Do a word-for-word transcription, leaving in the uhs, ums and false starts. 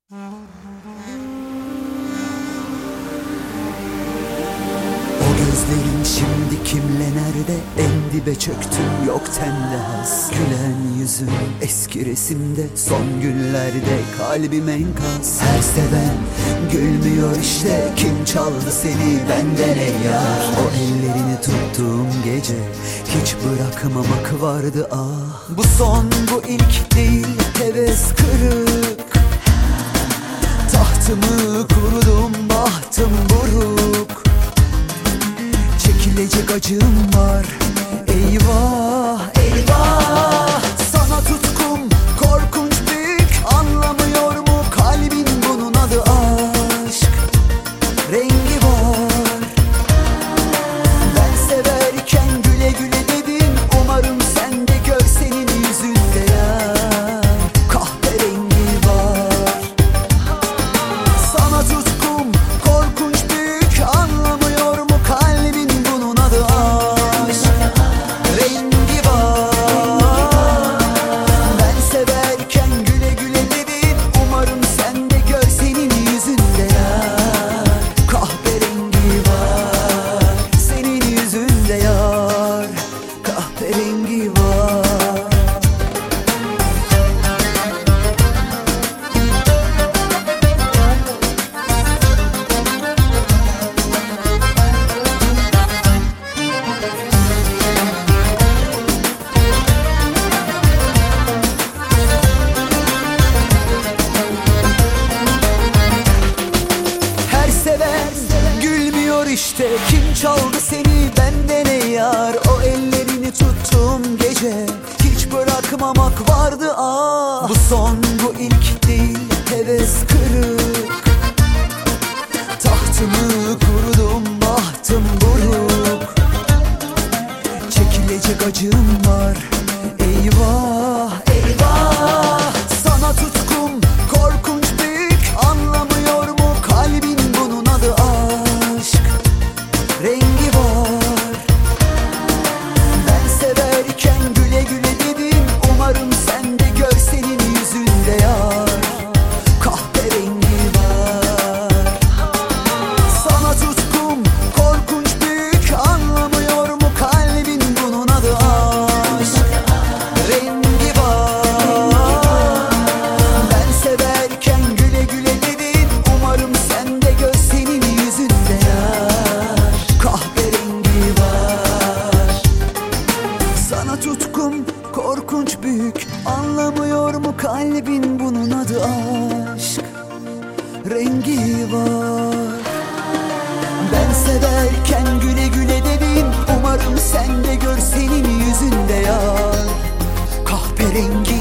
O gözlerin şimdi kimle nerede? En dibe çöktüm yok tende has. Gülen yüzün eski resimde, son günlerde kalbim enkaz. Her seven gülmüyor işte, kim çaldı seni benden ey yar? O ellerini tuttuğum gece hiç bırakmamak vardı ah. Bu son bu ilk değil, heves kırık. Tahtımı kurudum, bahtım buruk. Çekilecek acım var, eyvah eyvah. Sana tutkum korkunç büyük, anlamıyor mu kalbin bunun adı aşk? Rengi var. Ben severken güle güle dedin, umarım sen de gör senin yüzünde ya. Kahverengi var. Sana tutkum korkunç büyük, anlamıyor mu kalbin bunun adı aşk? Rengi var. Ben severken güle güle dedin, umarım sen de gör senin yüzünde ya. Kahverengi var. Senin yüzünde yar, kahverengi var. Her seven gülmüyor işte, kim çaldı seni benden ey yar? O ellerini tuttuğum gece hiç bırakmamak vardı ah. Bu son bu ilk değil, heves kırık. Tahtımı kurudum, bahtım buruk. Çekilecek acım var, eyvah eyvah. Sana tutkum korkunç büyük, anlamıyor mu kalbin bunun adı aşk? Rengi var. Ben severken güle güle dedin, umarım sen de gör senin yüzünde yar. Kahverengi var. Sana tutkum korkunç büyük, anlamıyor mu kalbin bunun adı aşk? Rengi var. Ben severken güle güle dedin, umarım sen de gör senin yüzünde yar. Kahverengi var. Sana tutkum korkunç büyük, anlamıyor mu kalbin bunun adı aşk? Rengi var. Ben severken güle güle dedin, umarım sen de gör senin yüzünde yar. Kahverengi